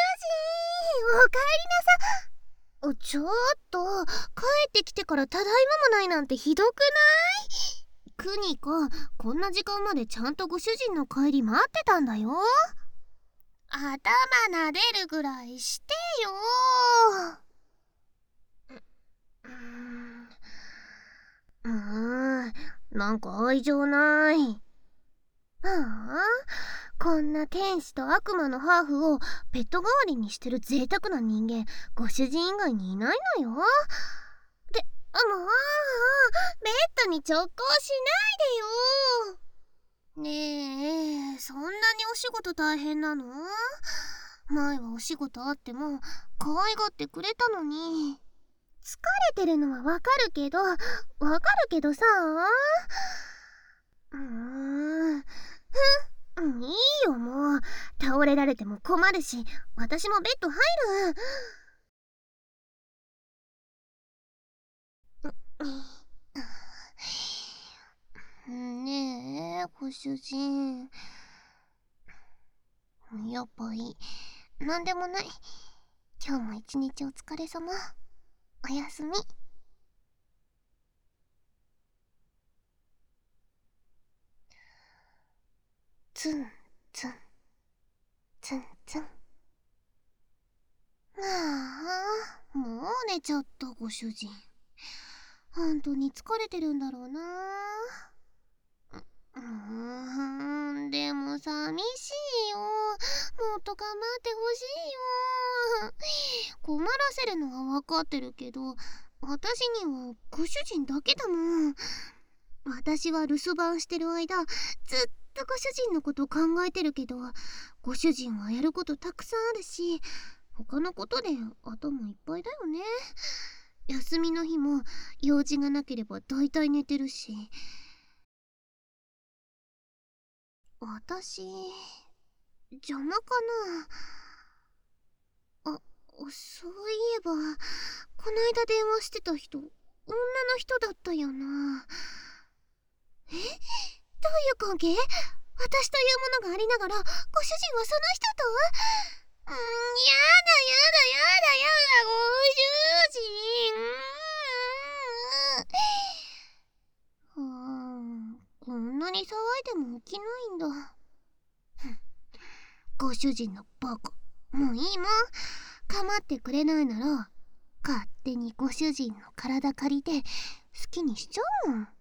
おかえりなさ。ちょっと、帰ってきてからただいまもないなんてひどくない？クニコ、こんな時間までちゃんとご主人の帰り待ってたんだよ。頭撫でるぐらいしてよ。なんか愛情ない。こんな天使と悪魔のハーフをペット代わりにしてる贅沢な人間、ご主人以外にいないのよ。で、もう、ベッドに直行しないでよ。ねえ、そんなにお仕事大変なの？前はお仕事あっても可愛がってくれたのに。疲れてるのはわかるけどさ。いいよもう。倒れられても困るし、私もベッド入る。ねえ、ご主人。やっぱいい。なんでもない。今日も一日お疲れ様。おやすみ。ツンツンツンツン。もう寝ちゃったご主人。本当に疲れてるんだろうな。でも寂しいよ。もっと構ってほしいよ。困らせるのは分かってるけど、私にはご主人だけだもん。私は留守番してる間、ずっとご主人のこと考えてるけど、ご主人はやることたくさんあるし、他のことで頭いっぱいだよね。休みの日も用事がなければだいたい寝てるし。私、邪魔かな。そういえば、こないだ電話してた人、女の人だったよな。どういう関係？私というものがありながら、ご主人はその人と？やだ、ご主人。こんなに騒いでも起きないんだ。ご主人のバカ。もういいもん。構ってくれないなら、勝手にご主人の体借りて好きにしちゃうもん。